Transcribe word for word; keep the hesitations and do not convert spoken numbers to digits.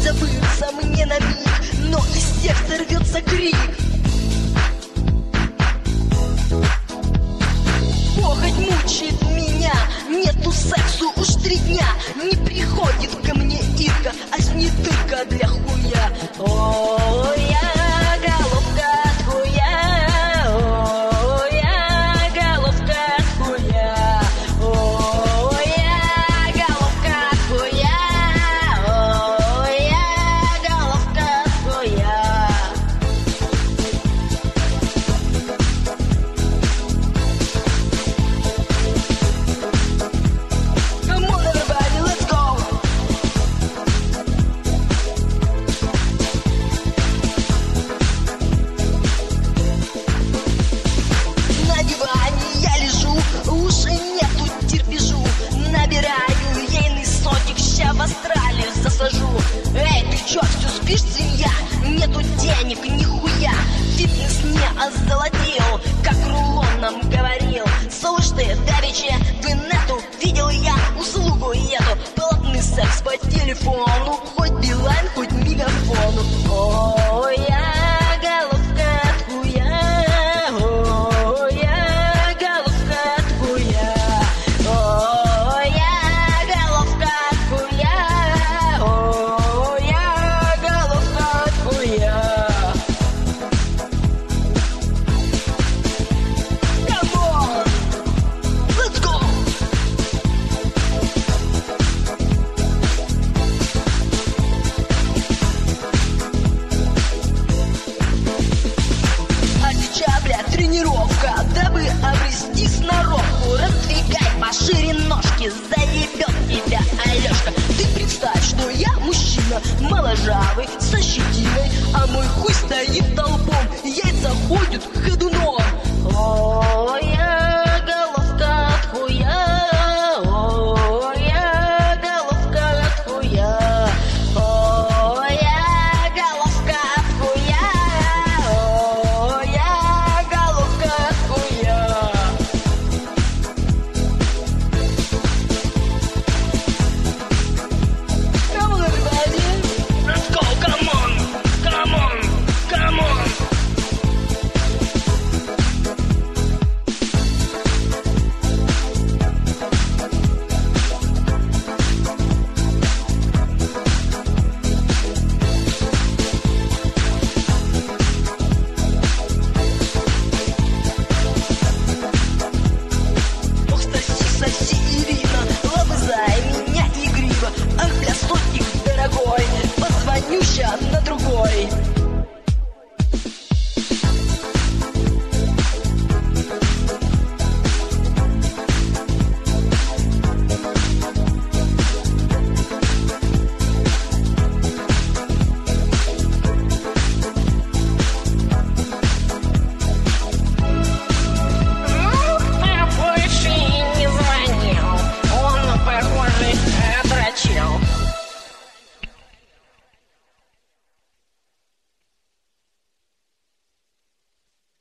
забыться мне на миг, но из сердца рвется крик. Похоть мучает меня, нету сексу уж три дня. Не приходит ко мне Ирка, а с ней тырка для хуя. О, я головка от хуя, о, я головка от хуя, о, я головка от хуя, о, я головка от хуя. Come on, everybody, let's go. На диване я лежу, уже нету терпежу. Набираю ейный сотик, ща в Австралию засажу. Эй, ты чё, всё спишь, свинья? Нету денег, нихуя. Фитнес не озолотил, как Рулон нам говорил. Слушай ты, давеча в инету видел я услугу эту. Плотный секс по телефону, хоть Билайн, хоть Мегафону. О, я головка от хуя, о, я головка от хуя, о, я головка от хуя, о, я головка от хуя. Come on, let's go. А сейчас, бля, тренировка, дабы обрести сноровку. Раздвигай пошире ножки, заебет тебя Алешка. Ты представь, что я мужчина, моложавый, со щетиной, а мой хуй стоит толпом. Яйца ходят ходуном.